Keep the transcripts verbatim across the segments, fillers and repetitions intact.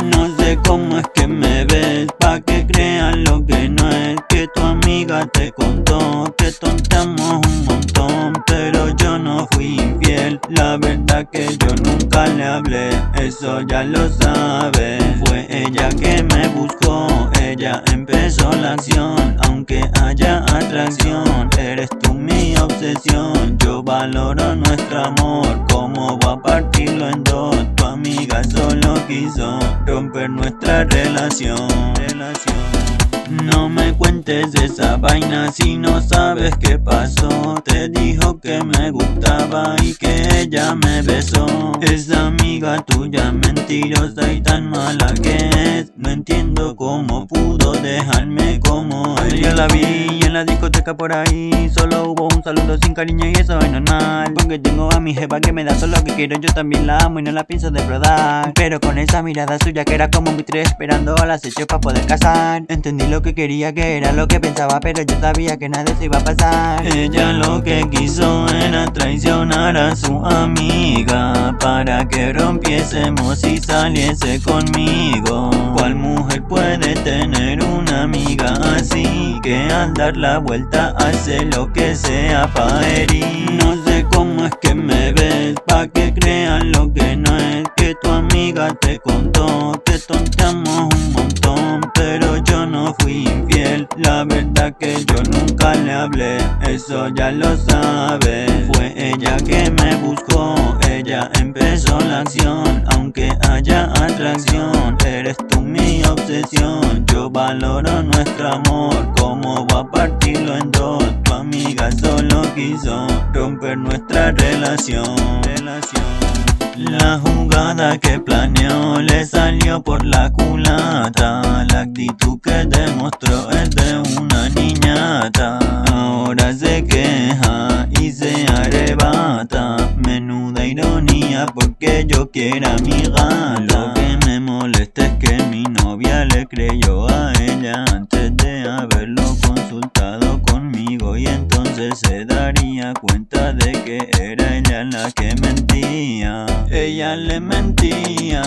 No sé cómo es que me ves, pa' que creas lo que no es, que tu amiga te contó, que tonteamos un montón, pero yo no fui infiel, la verdad que yo nunca le hablé, eso ya lo sabes. Fue ella que me buscó, ella empezó la acción, aunque haya atracción, eres tú mi obsesión, yo valoro nuestro amor, cómo voy a partirlo en dos, tu amiga solo quiso romper nuestra relación, relación. No me cuentes esa vaina si no sabes qué pasó. Te dijo que me gustaba y que ella me besó. Esa amiga tuya mentirosa y tan mala que es. No entiendo cómo pudo dejarme como es. Yo la vi en la discoteca por ahí, solo hubo un saludo sin cariño y eso es normal, porque tengo a mi jefa que me da todo lo que quiero. Yo también la amo y no la pienso defraudar, pero con esa mirada suya que era como un buitre esperando al acecho para poder casar. Entendí lo que quería, que era lo que pensaba, pero yo sabía que nada se iba a pasar. Ella lo que quiso era traicionar a su amiga para que rompiésemos y saliese conmigo. ¿Cuál mujer puede tener una amiga así, que al dar la vuelta hace lo que sea pa' herir? No sé cómo es que me ves, pa' que creas lo que no es, que tu amiga te contó, que tonteamos un montón, pero yo no fui infiel, la verdad que yo nunca le hablé, eso ya lo sabes. Fue ella que me buscó, ella empezó la acción, aunque haya atracción, eres tú mi obsesión, yo valoro nuestro amor, cómo voy a partirlo en dos, tu amiga solo quiso romper nuestra relación, relación. La jugada que planeó le salió por la culata, la actitud que demostró es de una niñata, ahora se queja y se arrebata, menuda ironía porque yo quiera a mi gata. Lo que me molesta es que mi novia le creyó a ella antes de haberlo consultado conmigo, y entonces se daría cuenta de que era ella la que mentía. Ella le mentía.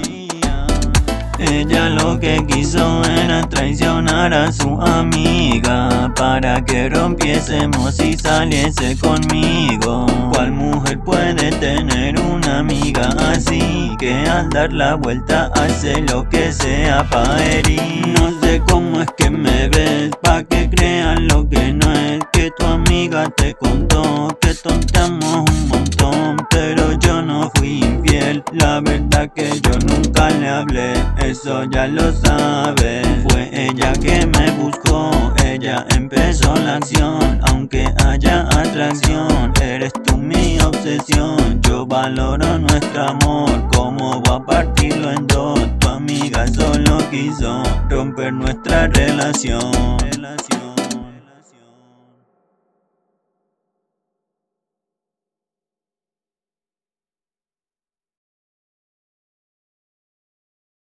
Ella lo que quiso era traicionar a su amiga para que rompiésemos y saliese conmigo. ¿Cuál mujer puede tener una amiga así, que al dar la vuelta hace lo que sea pa' herir? No sé cómo es que me ves, pa' que creas lo que no es, que tu amiga te contó, que tonteamos un montón, pero yo no fui infiel, la verdad que yo nunca le hablé, eso ya lo sabes. Fue ella que me buscó, ella empezó la acción, aunque haya atracción, eres tú mi obsesión, yo valoro nuestro amor, cómo voy a partirlo en dos, tu amiga solo quiso romper nuestra relación, relación.